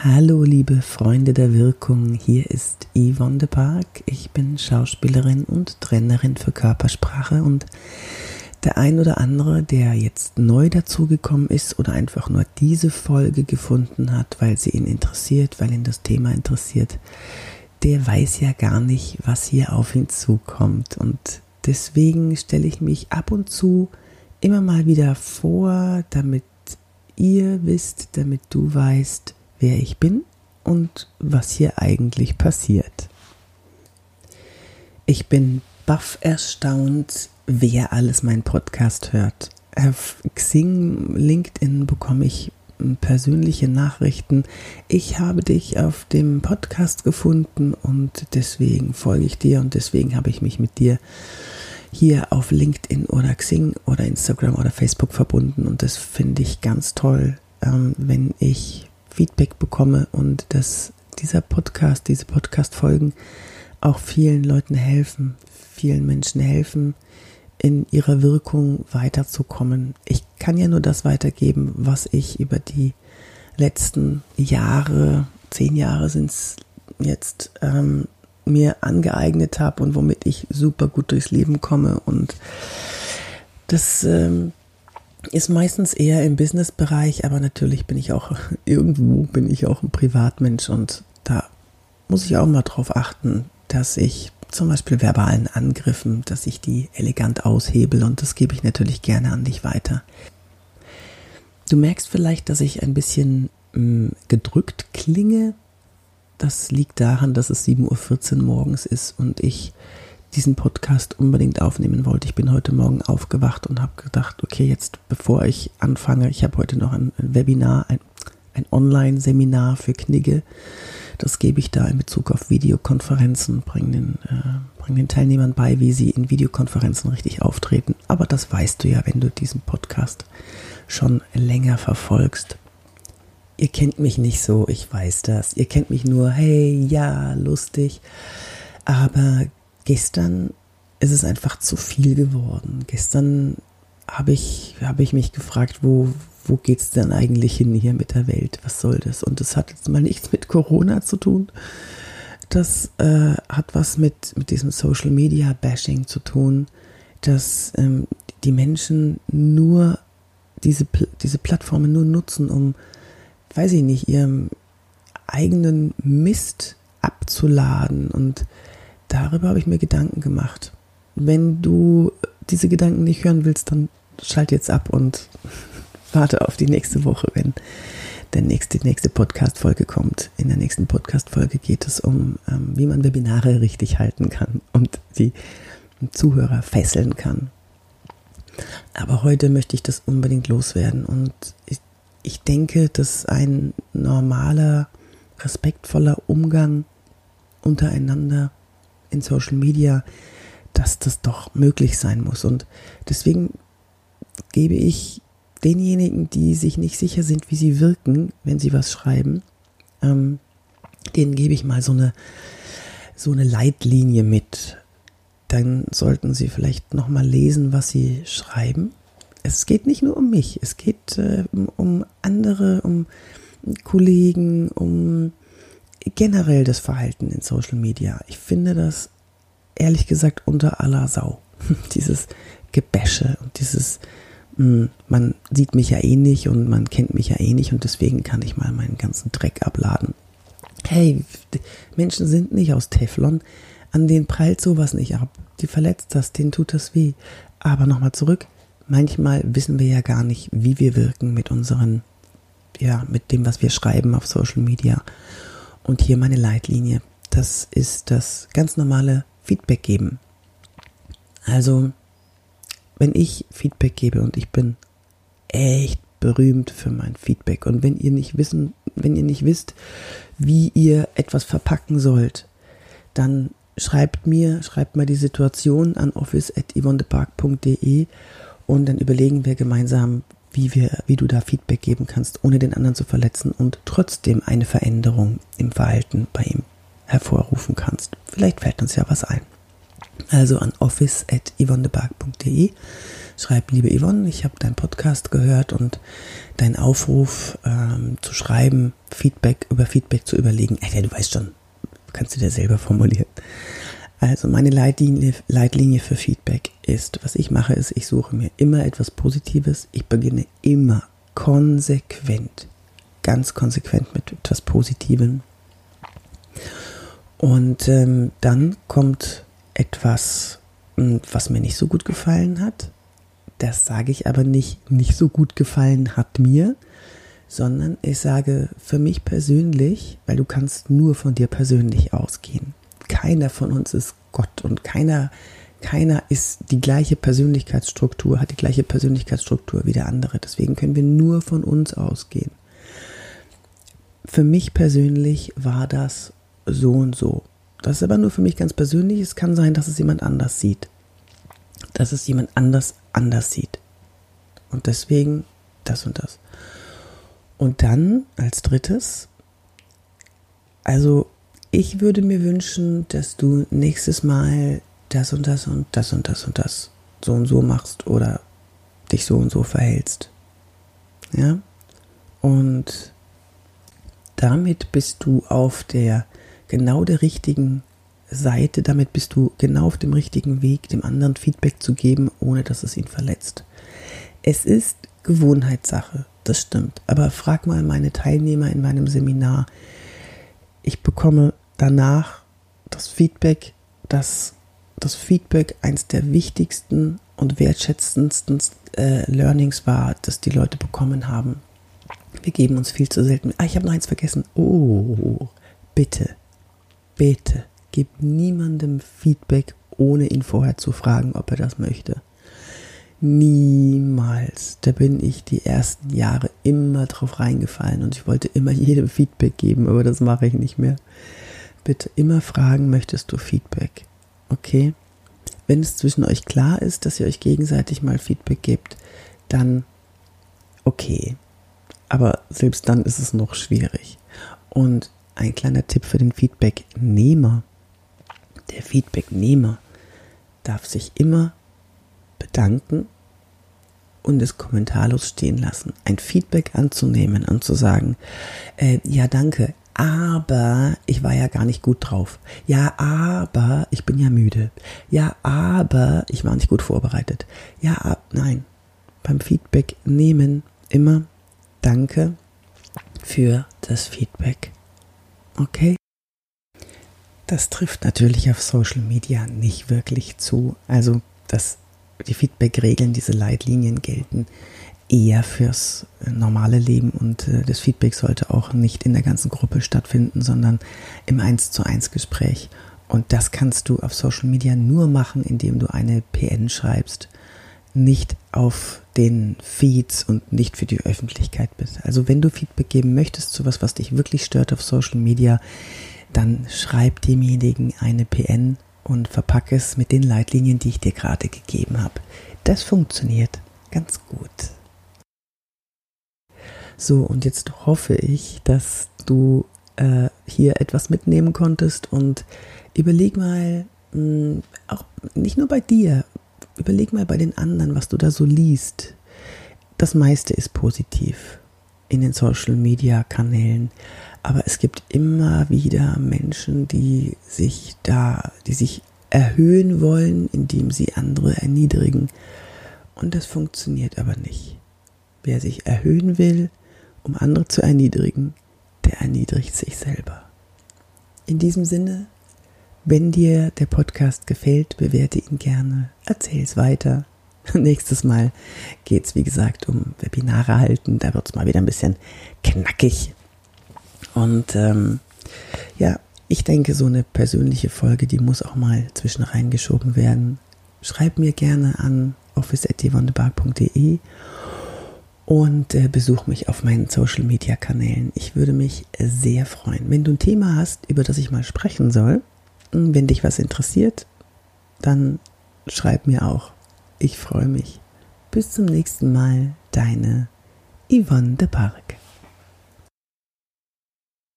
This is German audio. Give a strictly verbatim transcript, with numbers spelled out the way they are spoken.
Hallo liebe Freunde der Wirkung, hier ist Yvonne de Park. Ich bin Schauspielerin und Trainerin für Körpersprache und der ein oder andere, der jetzt neu dazugekommen ist oder einfach nur diese Folge gefunden hat, weil sie ihn interessiert, weil ihn das Thema interessiert, der weiß ja gar nicht, was hier auf ihn zukommt. Und deswegen stelle ich mich ab und zu immer mal wieder vor, damit ihr wisst, damit du weißt, wer ich bin und was hier eigentlich passiert. Ich bin baff erstaunt, wer alles meinen Podcast hört. Auf Xing, LinkedIn bekomme ich persönliche Nachrichten. Ich habe dich auf dem Podcast gefunden und deswegen folge ich dir und deswegen habe ich mich mit dir hier auf LinkedIn oder Xing oder Instagram oder Facebook verbunden und das finde ich ganz toll, ähm, wenn ich Feedback bekomme und dass dieser Podcast, diese Podcast-Folgen auch vielen Leuten helfen, vielen Menschen helfen, in ihrer Wirkung weiterzukommen. Ich kann ja nur das weitergeben, was ich über die letzten Jahre, zehn Jahre sind es jetzt, ähm, mir angeeignet habe und womit ich super gut durchs Leben komme. Und das ähm, ist meistens eher im Business-Bereich, aber natürlich bin ich auch, irgendwo bin ich auch ein Privatmensch und da muss ich auch mal drauf achten, dass ich zum Beispiel verbalen Angriffen, dass ich die elegant aushebel und das gebe ich natürlich gerne an dich weiter. Du merkst vielleicht, dass ich ein bisschen mh, gedrückt klinge. Das liegt daran, dass es sieben Uhr vierzehn morgens ist und ich diesen Podcast unbedingt aufnehmen wollte. Ich bin heute Morgen aufgewacht und habe gedacht, okay, jetzt bevor ich anfange, ich habe heute noch ein Webinar, ein, ein Online-Seminar für Knigge. Das gebe ich da in Bezug auf Videokonferenzen, bringe den, äh, bring den Teilnehmern bei, wie sie in Videokonferenzen richtig auftreten. Aber das weißt du ja, wenn du diesen Podcast schon länger verfolgst. Ihr kennt mich nicht so, ich weiß das. Ihr kennt mich nur, hey, ja, lustig. Aber gestern ist es einfach zu viel geworden. Gestern habe ich, habe ich mich gefragt, wo, wo geht es denn eigentlich hin hier mit der Welt? Was soll das? Und das hat jetzt mal nichts mit Corona zu tun. Das äh, hat was mit, mit diesem Social Media Bashing zu tun, dass ähm, die Menschen nur diese, diese Plattformen nur nutzen, um, weiß ich nicht, ihrem eigenen Mist abzuladen. Und darüber habe ich mir Gedanken gemacht. Wenn du diese Gedanken nicht hören willst, dann schalt jetzt ab und warte auf die nächste Woche, wenn der nächste, die nächste Podcast-Folge kommt. In der nächsten Podcast-Folge geht es um, ähm, wie man Webinare richtig halten kann und die Zuhörer fesseln kann. Aber heute möchte ich das unbedingt loswerden und ich, ich denke, dass ein normaler, respektvoller Umgang untereinander in Social Media, dass das doch möglich sein muss. Und deswegen gebe ich denjenigen, die sich nicht sicher sind, wie sie wirken, wenn sie was schreiben, ähm, denen gebe ich mal so eine, so eine Leitlinie mit. Dann sollten sie vielleicht nochmal lesen, was sie schreiben. Es geht nicht nur um mich, es geht äh, um andere, um Kollegen, um generell das Verhalten in Social Media. Ich finde das ehrlich gesagt unter aller Sau. Dieses Gebäsche und dieses, mh, man sieht mich ja eh nicht und man kennt mich ja eh nicht und deswegen kann ich mal meinen ganzen Dreck abladen. Hey, Menschen sind nicht aus Teflon, an denen prallt sowas nicht ab. Die verletzt das, denen tut das weh. Aber nochmal zurück, manchmal wissen wir ja gar nicht, wie wir wirken mit unseren, ja, mit dem, was wir schreiben auf Social Media. Und hier meine Leitlinie, das ist das ganz normale Feedback geben. Also, wenn ich Feedback gebe und ich bin echt berühmt für mein Feedback und wenn ihr nicht wissen, wenn ihr nicht wisst, wie ihr etwas verpacken sollt, dann schreibt mir, schreibt mal die Situation an office at yvonnedepark punkt de und dann überlegen wir gemeinsam, wie wir, wie du da Feedback geben kannst, ohne den anderen zu verletzen und trotzdem eine Veränderung im Verhalten bei ihm hervorrufen kannst. Vielleicht fällt uns ja was ein. Also an office at yvonnebark punkt de. Schreib, liebe Yvonne, ich habe deinen Podcast gehört und deinen Aufruf ähm, zu schreiben, Feedback über Feedback zu überlegen. Ey, ja, du weißt schon, kannst du dir selber formulieren. Also meine Leitlinie, Leitlinie für Feedback ist, was ich mache, ist, ich suche mir immer etwas Positives. Ich beginne immer konsequent, ganz konsequent mit etwas Positivem. Und ähm, dann kommt etwas, was mir nicht so gut gefallen hat. Das sage ich aber nicht, nicht so gut gefallen hat mir, sondern ich sage für mich persönlich, weil du kannst nur von dir persönlich ausgehen. Keiner von uns ist Gott und keiner, keiner ist die gleiche Persönlichkeitsstruktur, hat die gleiche Persönlichkeitsstruktur wie der andere. Deswegen können wir nur von uns ausgehen. Für mich persönlich war das so und so. Das ist aber nur für mich ganz persönlich. Es kann sein, dass es jemand anders sieht. Dass es jemand anders anders sieht. Und deswegen das und das. Und dann als drittes, also ich würde mir wünschen, dass du nächstes Mal das und das und das und das und das so und so machst oder dich so und so verhältst. Ja? Und damit bist du auf der genau der richtigen Seite, damit bist du genau auf dem richtigen Weg, dem anderen Feedback zu geben, ohne dass es ihn verletzt. Es ist Gewohnheitssache, das stimmt. Aber frag mal meine Teilnehmer in meinem Seminar. Ich bekomme danach das Feedback, dass das Feedback eins der wichtigsten und wertschätzendsten äh, Learnings war, das die Leute bekommen haben. Wir geben uns viel zu selten. Ah, ich habe noch eins vergessen. Oh, bitte, bitte. Gib niemandem Feedback, ohne ihn vorher zu fragen, ob er das möchte. Niemals. Da bin ich die ersten Jahre immer drauf reingefallen und ich wollte immer jedem Feedback geben, aber das mache ich nicht mehr. Bitte immer fragen, möchtest du Feedback? Okay? Wenn es zwischen euch klar ist, dass ihr euch gegenseitig mal Feedback gebt, dann okay. Aber selbst dann ist es noch schwierig. Und ein kleiner Tipp für den Feedbacknehmer. Der Feedbacknehmer darf sich immer bedanken und es kommentarlos stehen lassen. Ein Feedback anzunehmen und zu sagen, äh, ja danke, aber ich war ja gar nicht gut drauf. Ja, aber ich bin ja müde. Ja, aber ich war nicht gut vorbereitet. Ja, ab, nein. Beim Feedback nehmen immer danke für das Feedback. Okay? Das trifft natürlich auf Social Media nicht wirklich zu. Also das, die Feedback-Regeln, diese Leitlinien gelten eher fürs normale Leben und äh, das Feedback sollte auch nicht in der ganzen Gruppe stattfinden, sondern im eins zu eins Gespräch. Und das kannst du auf Social Media nur machen, indem du eine P N schreibst, nicht auf den Feeds und nicht für die Öffentlichkeit bist. Also wenn du Feedback geben möchtest zu was, was dich wirklich stört auf Social Media, dann schreib demjenigen eine P N und verpacke es mit den Leitlinien, die ich dir gerade gegeben habe. Das funktioniert ganz gut. So, und jetzt hoffe ich, dass du äh, hier etwas mitnehmen konntest und überleg mal, mh, auch nicht nur bei dir, überleg mal bei den anderen, was du da so liest. Das meiste ist positiv in den Social-Media-Kanälen, aber es gibt immer wieder Menschen, die sich da, die sich erhöhen wollen, indem sie andere erniedrigen. Und das funktioniert aber nicht. Wer sich erhöhen will, um andere zu erniedrigen, der erniedrigt sich selber. In diesem Sinne, wenn dir der Podcast gefällt, bewerte ihn gerne, erzähl es weiter. Nächstes Mal geht es, wie gesagt, um Webinare halten. Da wird es mal wieder ein bisschen knackig. Und ähm, ja, ich denke, so eine persönliche Folge, die muss auch mal zwischen reingeschoben werden. Schreib mir gerne an office at yvonnebark punkt de und äh, besuch mich auf meinen Social-Media-Kanälen. Ich würde mich sehr freuen. Wenn du ein Thema hast, über das ich mal sprechen soll, wenn dich was interessiert, dann schreib mir auch. Ich freue mich. Bis zum nächsten Mal, deine Yvonne de Bark.